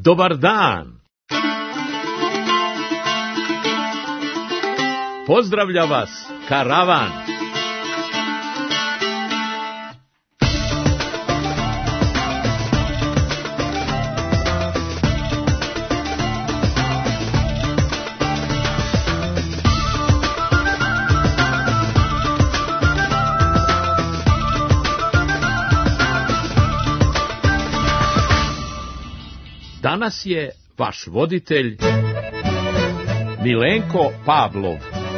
Dobar dan! Pozdravlja vas karavan! Danas je vaš voditelj Milenko Pavlov.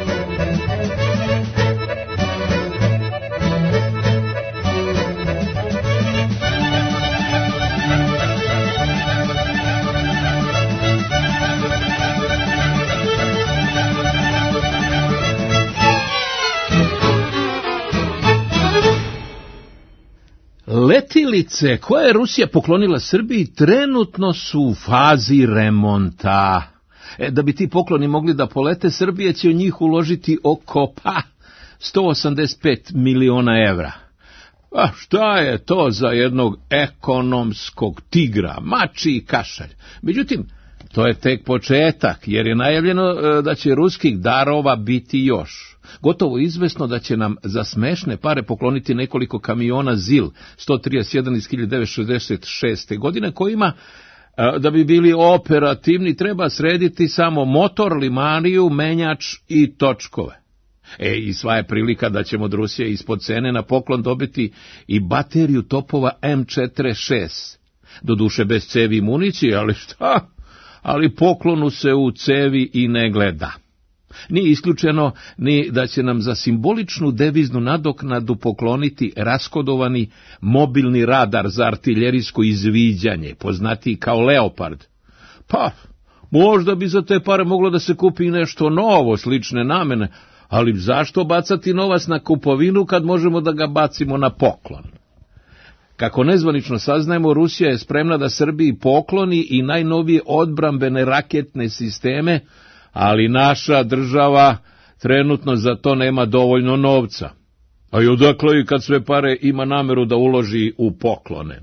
Letilice koje je Rusija poklonila Srbiji trenutno su u fazi remonta. Da bi ti pokloni mogli da polete, Srbija će u njih uložiti oko 185 miliona evra. A šta je to za jednog ekonomskog tigra, mači i kašalj? Međutim, to je tek početak, jer je najavljeno da će ruskih darova biti još. Gotovo izvesno da će nam za smešne pare pokloniti nekoliko kamiona ZIL 131 iz 1966. godine, kojima, da bi bili operativni, treba srediti samo motor, limaniju, menjač i točkove. I sva je prilika da ćemo od Rusije ispod cene na poklon dobiti i bateriju topova M46. Doduše bez cevi i municije, ali šta? Ali poklonu se u cevi i ne gleda. Nije isključeno ni da će nam za simboličnu deviznu nadoknadu pokloniti raskodovani mobilni radar za artiljerijsko izviđanje, poznatiji kao Leopard. Pa, možda bi za te pare moglo da se kupi nešto novo, slične namene, ali zašto bacati novac na kupovinu kad možemo da ga bacimo na poklon? Kako nezvanično saznajemo, Rusija je spremna da Srbiji pokloni i najnovije odbrambene raketne sisteme, ali naša država trenutno za to nema dovoljno novca. A i odakle i kad sve pare ima nameru da uloži u poklone?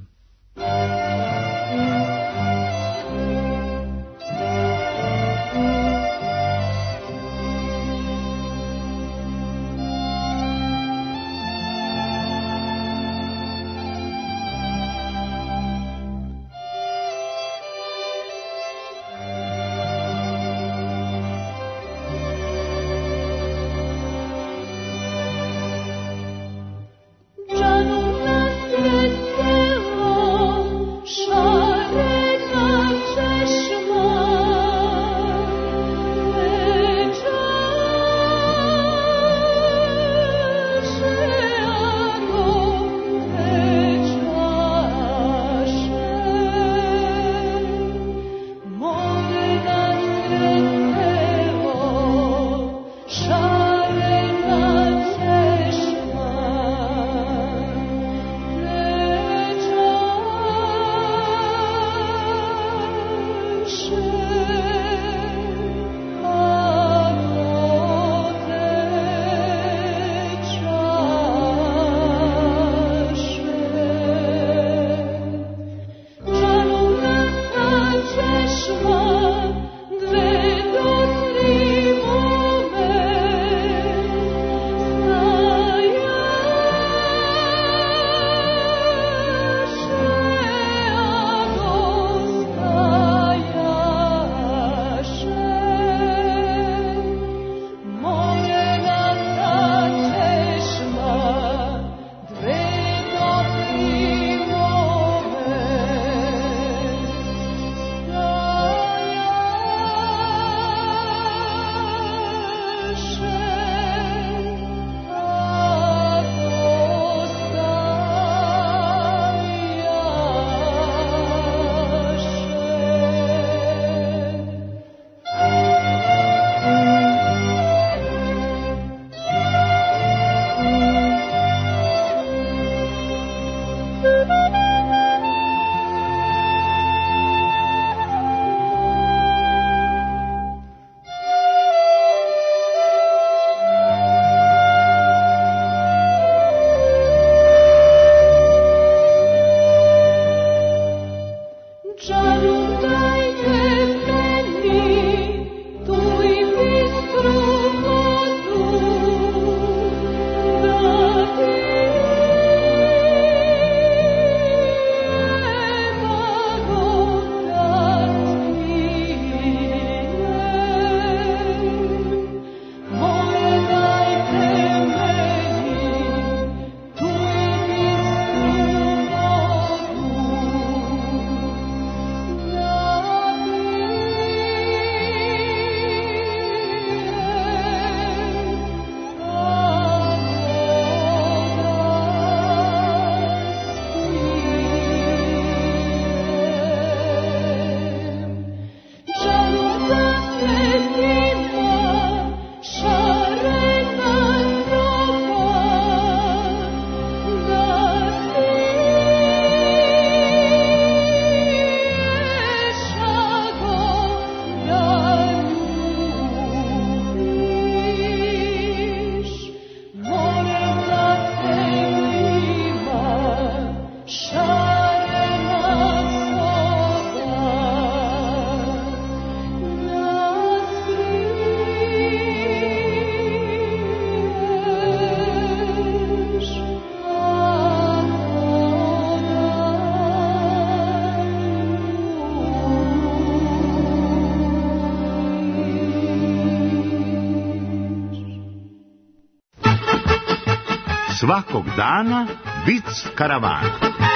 svakog dana vic karavana.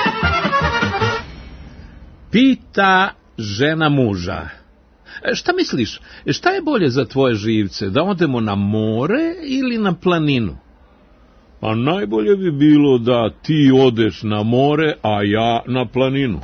Pita žena muža: šta misliš, šta je bolje za tvoje živce, da odemo na more ili na planinu? Pa najbolje bi bilo da ti odeš na more, a ja na planinu.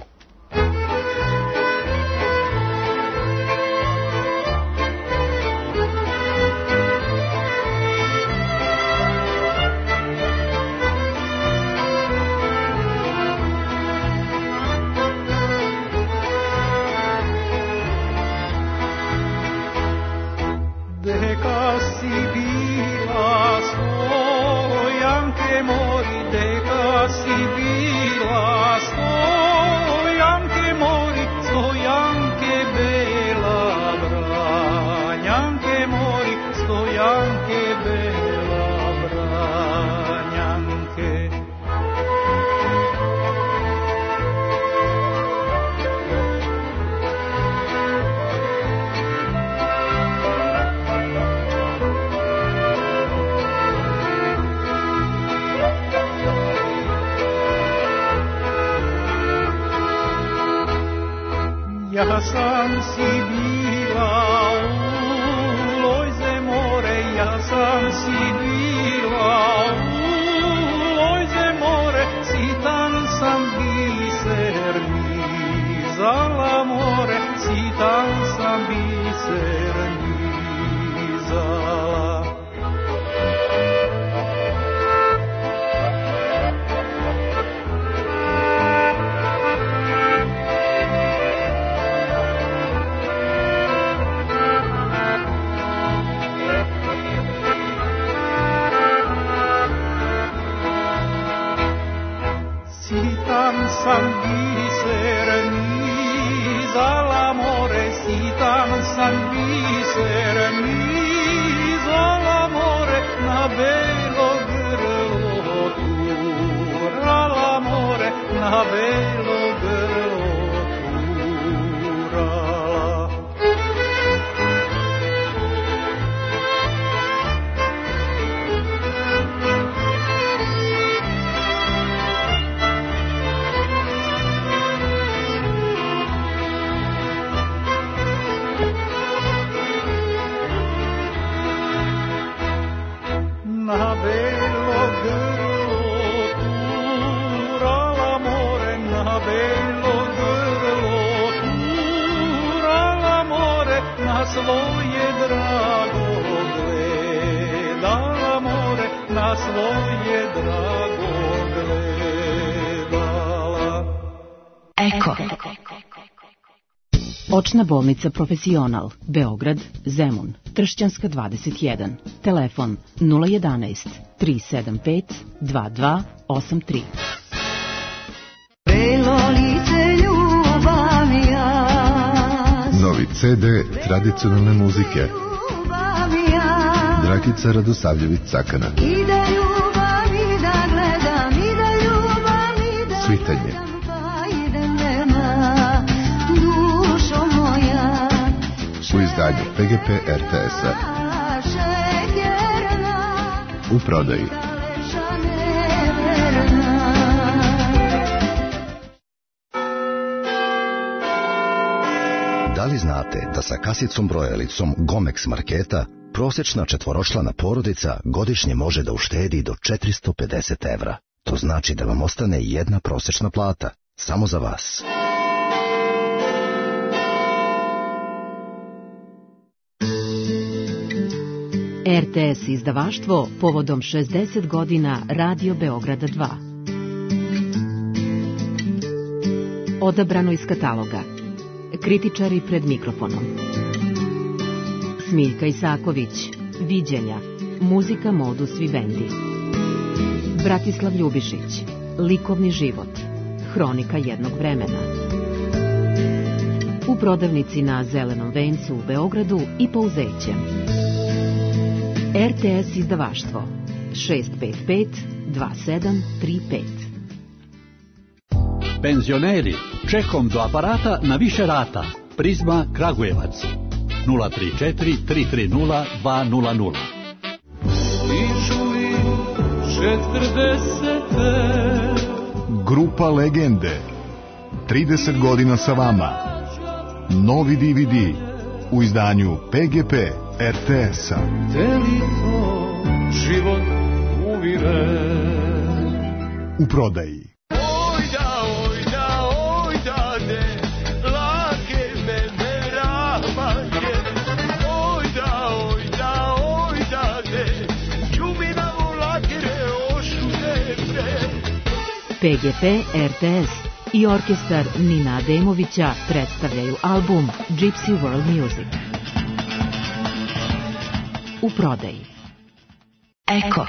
Ja sam si bila u lojze more, ja sam si bila u lojze more, sitan sam biser nizala more, sitan sam biser nizala. Sam biser nizala more, sitan sam biser nizala more, na belo grlo turala more, na belo grlo turala. Na belo grlo turala more, na belo grlo turala more, na svoje drago gledala more, na svoje drago gledala. Eko. Očna bolnica Profesional, Beograd, Zemun, Tršćanska 21, telefon 011 375 2283. Novi CD tradicionalne muzike. Dragica Radosavljević-Cakana. Svitanje. U izdanju PGP RTS-a. U prodaji. Da li znate da sa kasicom brojalicom Gomex marketa prosječna četvoročlana porodica godišnje može da uštedi do 450 evra? To znači da vam ostane jedna prosječna plata, samo za vas. RTS izdavaštvo povodom 60 godina Radio Beograda 2. Odabrano iz kataloga. Kritičari pred mikrofonom. Smiljka Isaković, Viđenja, muzika Modus Vivendi. Bratislav Ljubišić, Likovni život, hronika jednog vremena. U prodavnici na Zelenom vencu u Beogradu i Pouzeće. RTS izdavaštvo 655 2735. Penzioneri, čekom do aparata na više rata. Prizma Kragujevac 034 330 200. Grupa Legende, 30 godina sa vama. Novi DVD u izdanju PGP RTS-a. Deli to život uviren. U prodaji. PGP RTS i orkestar Nina Ademovića predstavljaju album Gypsy World Music. U prodaji. Eko.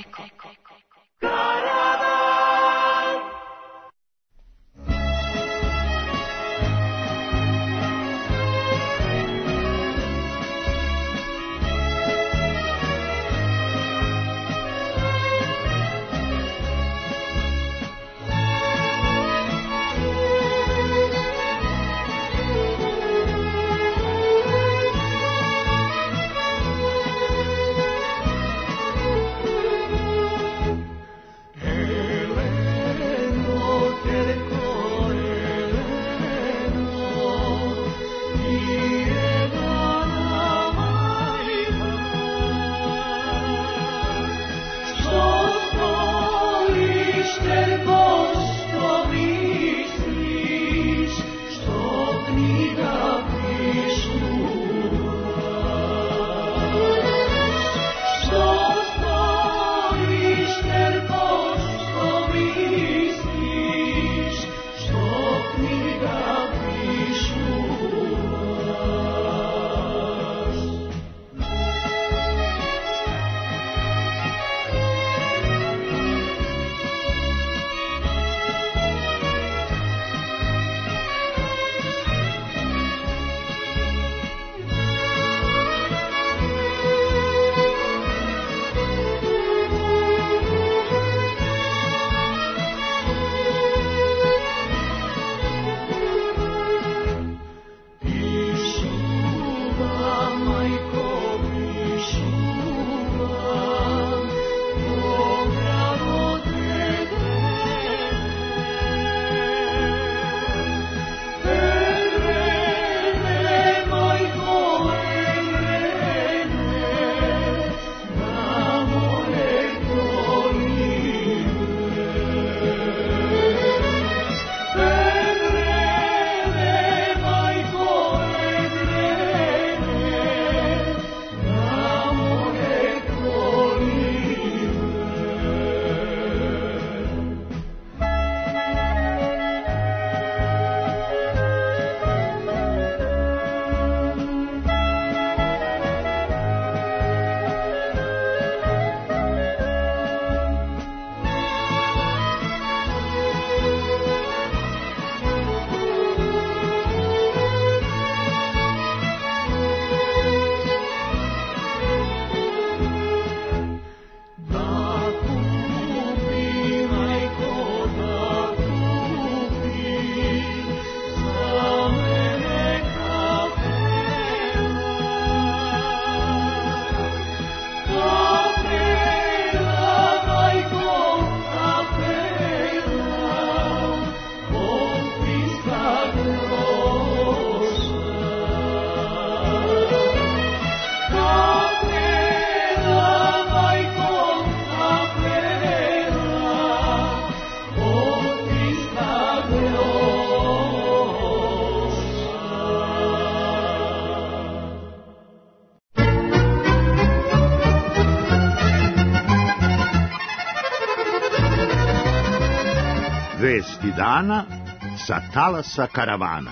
Vesti dana sa talasa karavana.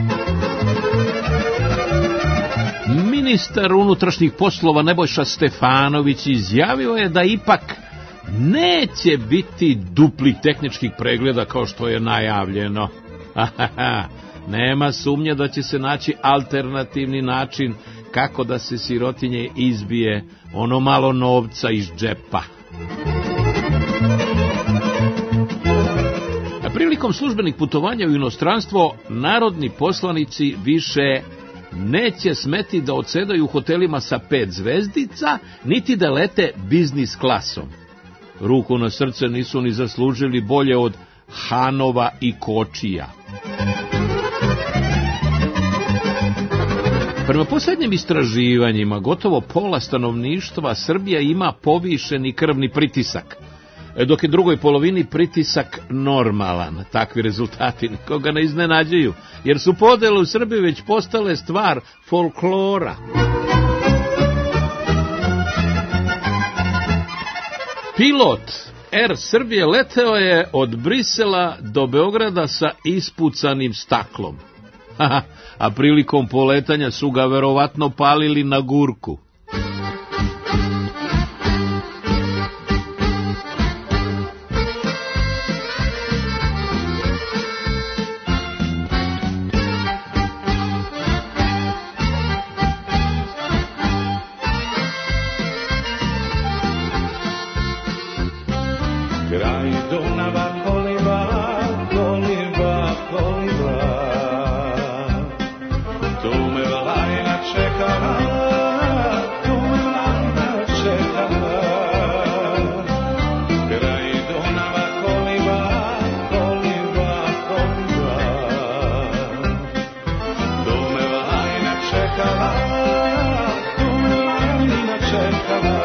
Ministar unutrašnjih poslova Nebojša Stefanović izjavio je da ipak neće biti duplih tehničkih pregleda kao što je najavljeno. Nema sumnje da će se naći alternativni način kako da se sirotinje izbije ono malo novca iz džepa. Prilikom službenih putovanja u inostranstvo, narodni poslanici više neće smeti da odsedaju u hotelima sa 5 zvezdica, niti da lete biznis klasom. ruku na srce nisu ni zaslužili bolje od Hanova i Kočija. Prema posljednjim istraživanjima, gotovo pola stanovništva Srbija ima povišeni krvni pritisak, dok je drugoj polovini pritisak normalan. Takvi rezultati nikoga ne iznenađuju, jer su podele u Srbiji već postale stvar folklora. Pilot Air Srbije leteo je od Brisela do Beograda sa ispucanim staklom. A prilikom poletanja su ga verovatno palili na gurku. Kraj Dunava koliba, koliba, koliba. Tu me Vlajna čekala, tu me Vlajna čekala. Kraj Dunava koliba, koliba, koliba. Tu me Vlajna čekala, tu me Vlajna čekala.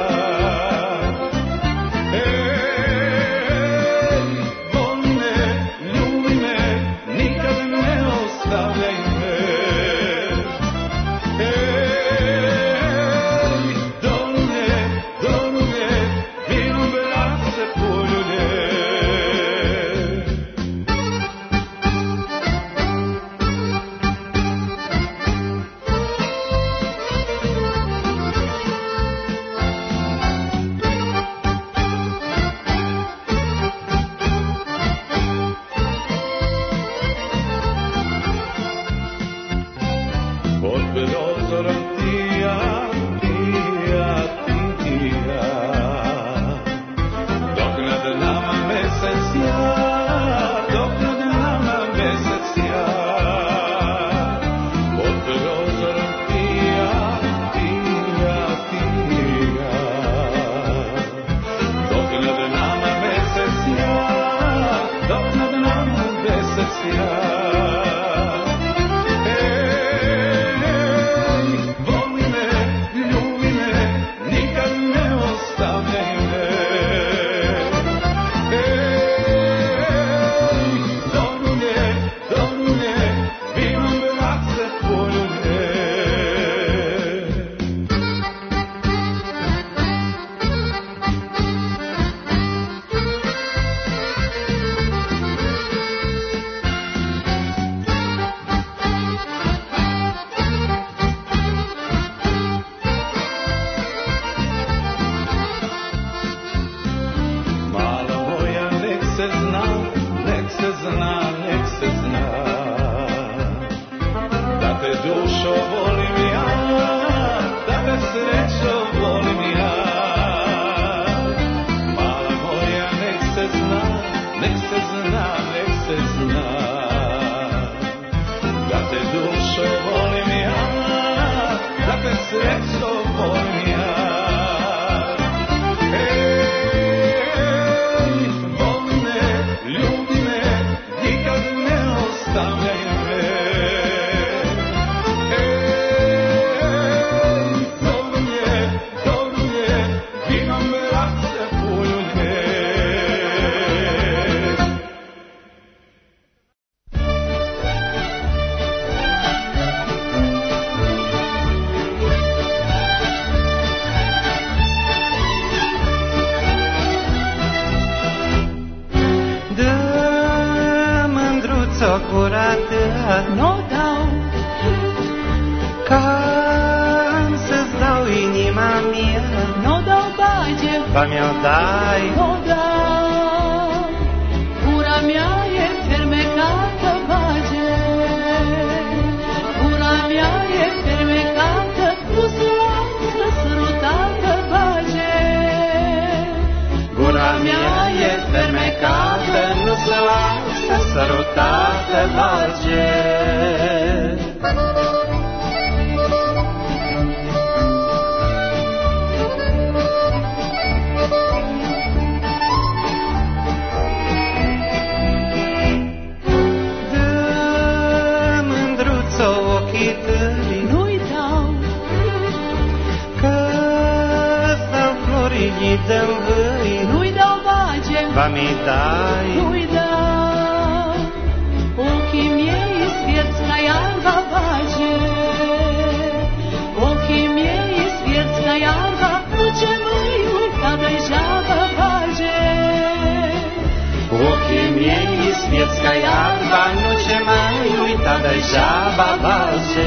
dăm îi, nu-i dau bage, ba mi dai, nu-i dau. Ochii miei sfierți ca iarba bage, ochii miei sfierți ca iarba, nu ce măi uita degeaba bage. ochii miei sfieți ca iarba, nu ce mai uita degeaba bage.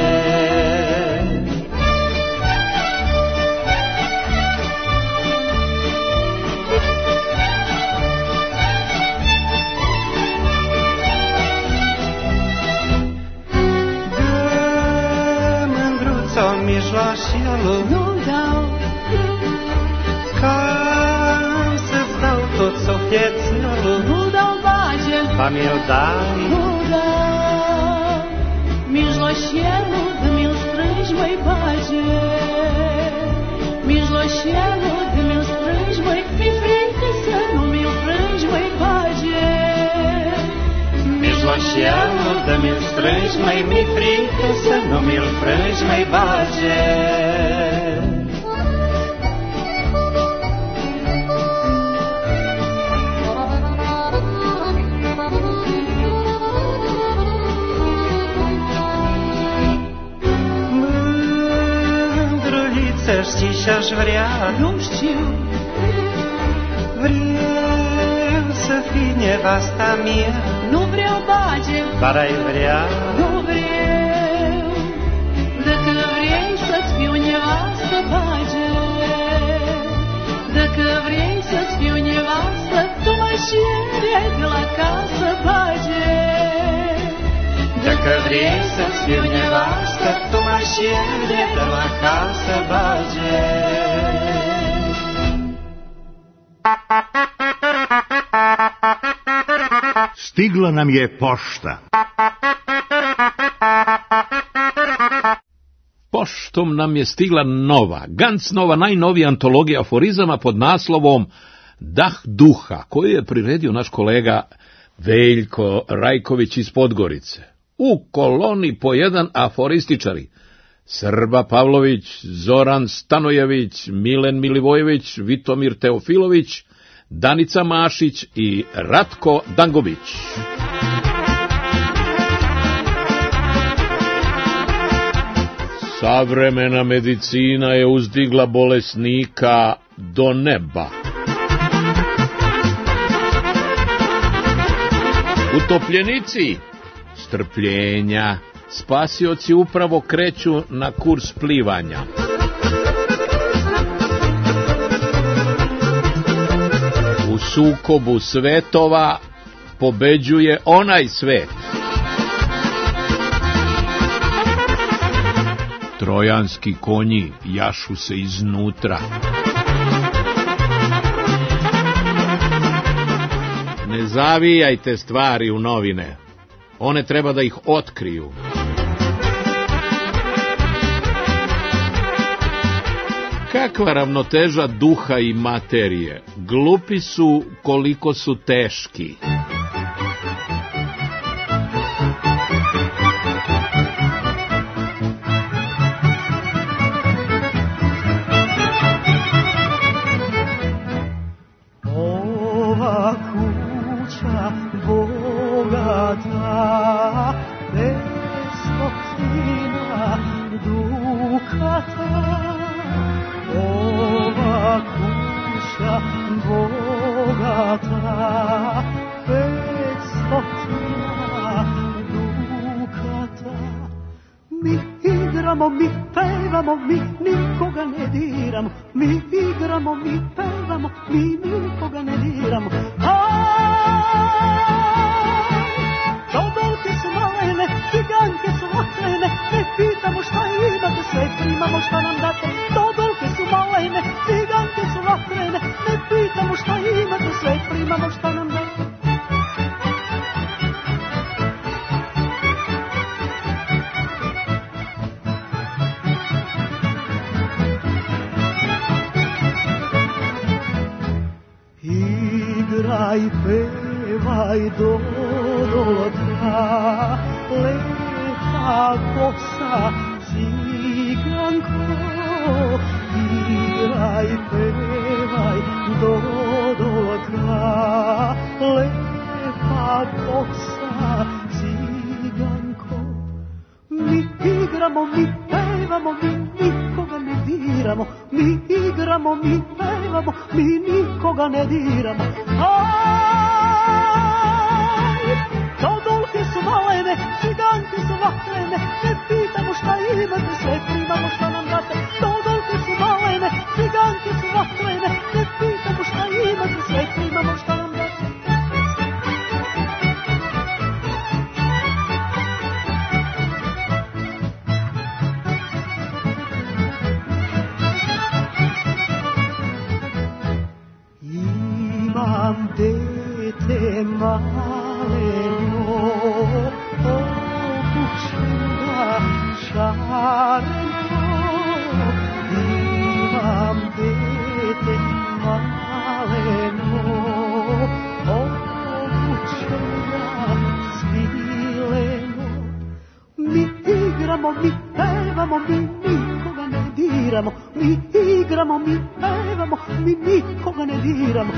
Mijloașială, nu-mi dau, ca să-ți dau tot suflețelă, nu dau bage, ba mi-l dai, nu dau. Mijloșelul de mi-l strângi, măi bage, mijloșelul de mi-l strângi, măi, mi-i frică să nu mi-l frângi, măi bage. mijloșelul de mi-l strângi, măi, mi-i frică să nu mi-l frângi, măi bage. Mândruliță, știi ce-aș vrea? Nu știu, Vreau să fii nevasta mea, nu vreau bage, dar ai vrea, nu vreau. Dacă vrei să-ți fiu nevastă, bage, dacă vrei să-ți fiu nevastă, tu mă cere de la casă, bage. dacă vrei să-ți fiu nevastă, tu mă cere de la casă, bage. Stigla nam je pošta. Poštom nam je stigla nova, ganz nova, najnovija antologija aforizama pod naslovom Dah duha, koju je priredio naš kolega Veljko Rajković iz Podgorice. U koloni po jedan aforističari: Srba Pavlović, Zoran Stanojević, Milen Milivojević, Vitomir Teofilović, Danica Mašić i Ratko Dangović. Savremena medicina je uzdigla bolesnika do neba. Utopljenici strpljenja, spasioci upravo kreću na kurs plivanja. U sukobu svetova pobeđuje onaj svet. Trojanski konji jašu se iznutra. Ne zavijajte stvari u novine. One treba da ih otkriju. Kakva ravnoteža duha i materije? Glupi su koliko su teški. Ova kuća bogata, bez stotina dukata. Ova kuća bogata, bez stotina dukata. Mi igramo, mi pevamo, mi nikoga ne diramo. Mi igramo, mi pevamo, mi nikoga ne diramo. Dobolke su malene, giganke su vatrene, ne pitamo šta imate, sve primamo šta nam date. Dobolke su malene, giganke su vatrene, ne pitamo šta imate, sve primamo šta nam date. Igraj, pevaj do dotka, lepa kosa ciganko. Igraj, pevaj kraj do dolka, lepa bosa ciganko. Mi igramo, mi pevamo, mi nikoga ne diramo, mi igramo, mi pevamo, mi nikoga ne diramo. Dodolke su malene, ciganke su vatrene, ne pitamo šta imate, sve primamo šta nam date. Dodolke su malene, ciganke su vatrene, ne pitamo šta imate, sve primamo šta nam date. Imam dete maleno, obučena šareno. Imam dete maleno, obučena svileno. Mi igramo, mi pevamo, mi nikoga ne diramo, mi igramo, mi pevamo, mi nikoga ne diramo.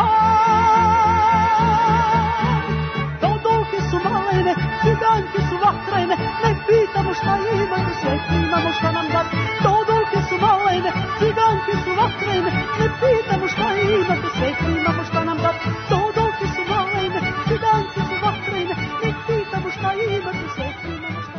Dodolke su malene, ciganke su vatrene, ne pitamo šta imate, sve primamo šta nam date. Dodolke su malene, ciganke su vatrene, ne pitamo šta imate, sve primamo šta nam date. Dodolke su malene, ciganke su vatrene, ne pitamo šta imate, sve primamo šta nam date.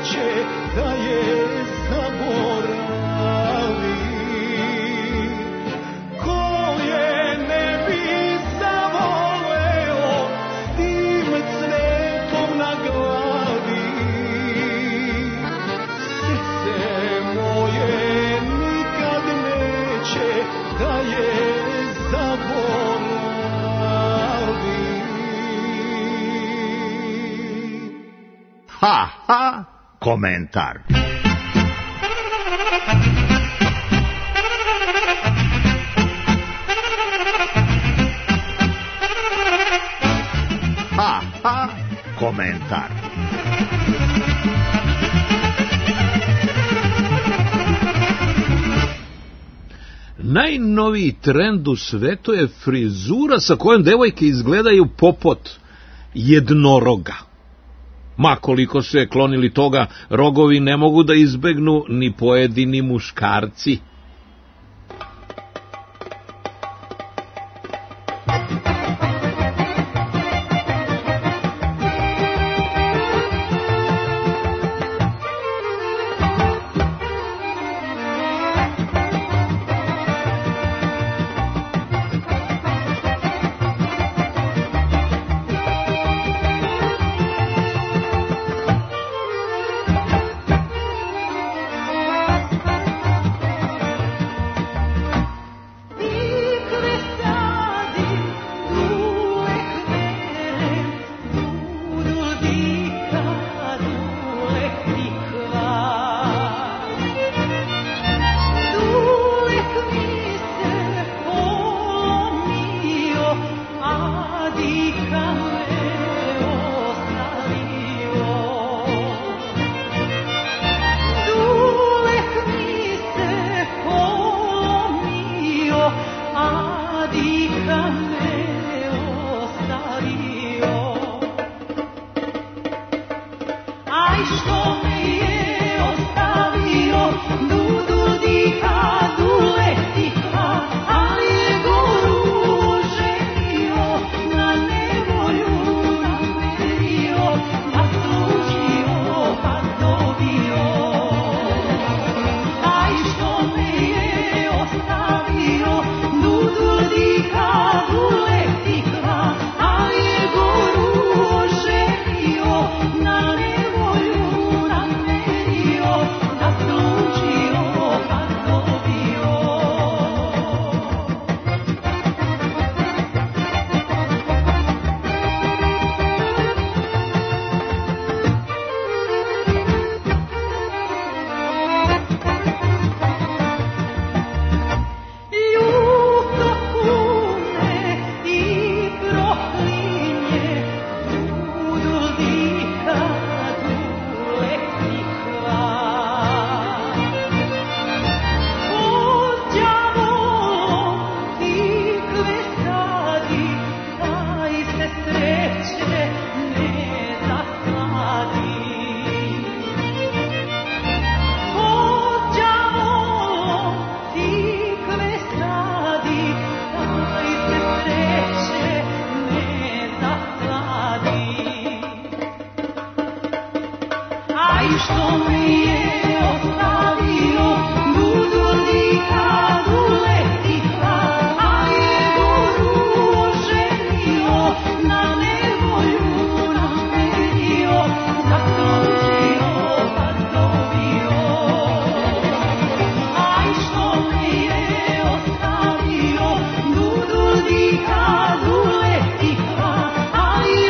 neće da je zaboravi. Ko je ne bi zavoleo s tim cvetom na glavi? Srce moje nikad neće da je zaboravi. Ha, ha, komentar. Ha, ha, komentar. Najnoviji trend u svetu je frizura sa kojom devojke izgledaju poput jednoroga. Ma koliko se klonili toga, rogovi ne mogu da izbegnu ni pojedini muškarci.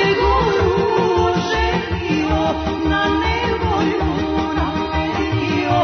Na nevolju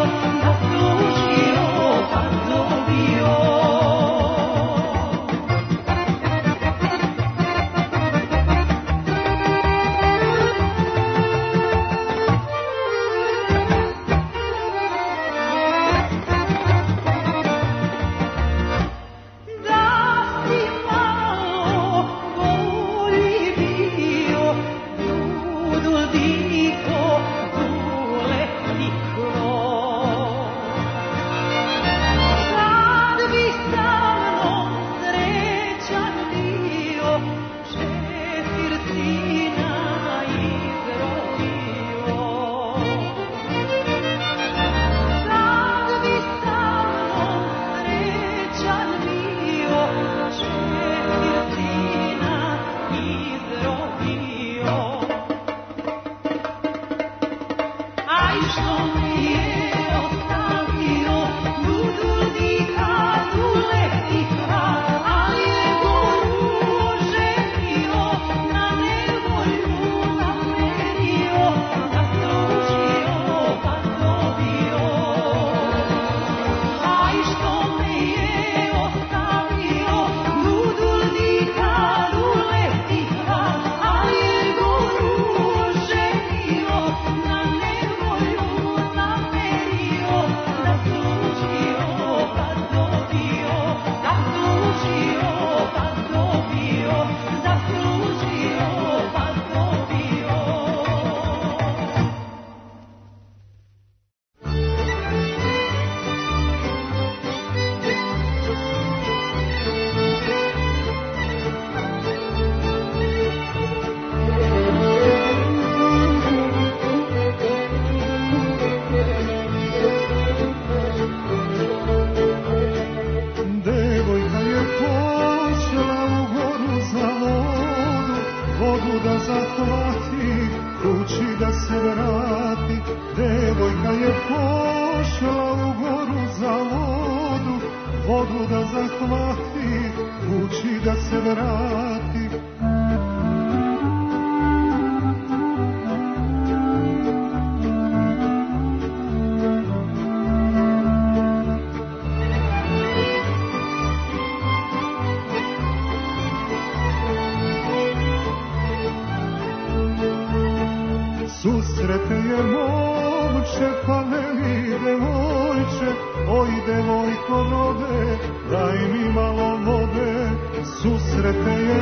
Susrete je momče, pa veli devojče, oj devojko rode, daj mi malo vode. Susrete je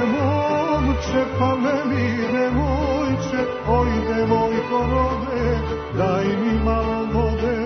momče, pa veli devojče, oj devojko rode, daj mi malo vode.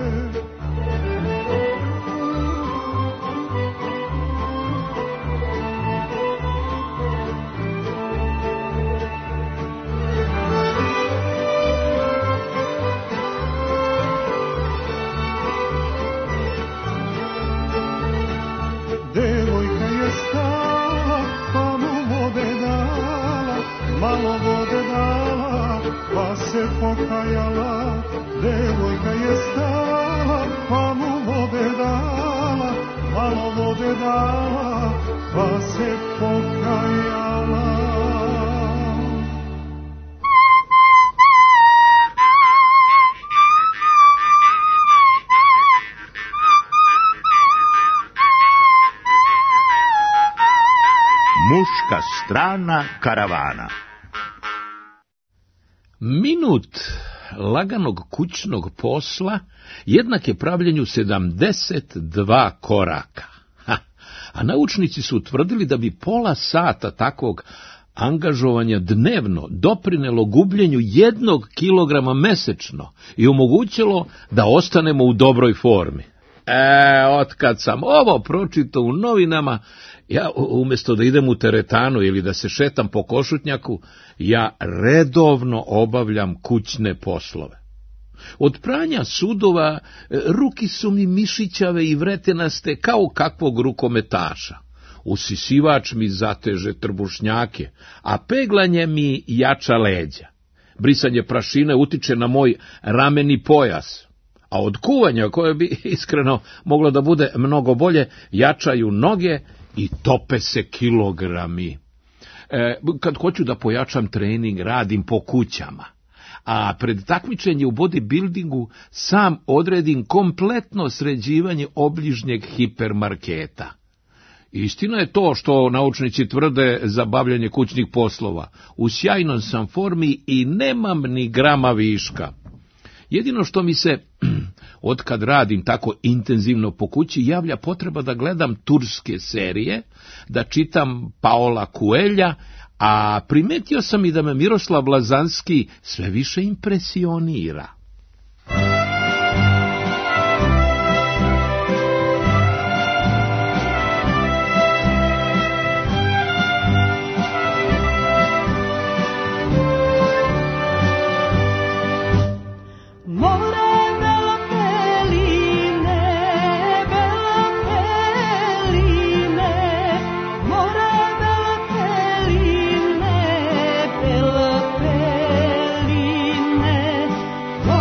Devojka je stala, pa mu vode dala, malo vode dala, pa se pokajala. Devojka je stala, pa mu vode dala, malo vode dala, pa se pokajala. Muška strana karavana. Minut laganog kućnog posla jednak je pravljenju 72 koraka. A naučnici su utvrdili da bi pola sata takvog angažovanja dnevno doprinelo gubljenju 1 kilograma mesečno i omogućilo da ostanemo u dobroj formi. Otkad sam ovo pročitao u novinama, ja umjesto da idem u teretanu ili da se šetam po Košutnjaku, ja redovno obavljam kućne poslove. Od pranja sudova ruki su mi mišićave i vretenaste kao kakvog rukometaša. Usisivač mi zateže trbušnjake, a peglanje mi jača leđa. Brisanje prašine utiče na moj rameni pojas, a od kuvanja, koje bi iskreno moglo da bude mnogo bolje, jačaju noge i tope se kilogrami. Kad hoću da pojačam trening, radim po kućama, a pred takmičenje u bodybuildingu sam odredim kompletno sređivanje obližnjeg hipermarketa. Istina je to što naučnici tvrde za bavljanje kućnih poslova. U sjajnom sam formi i nemam ni grama viška. Jedino što mi se, otkad radim tako intenzivno po kući, javlja potreba da gledam turske serije, da čitam Paola Coelha, a primetio sam i da me Miroslav Lazanski sve više impresionira. More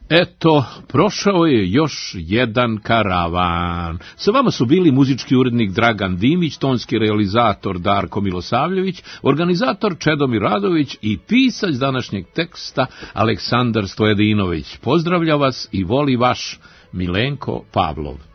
Eto, prošao je još jedan karavan. Sa vama su bili muzički urednik Dragan Dimić, tonski realizator Darko Milosavljević, organizator Čedomir Radović i pisac današnjeg teksta Aleksandar Stojedinović. Pozdravlja vas i voli vaš Milenko Pavlov.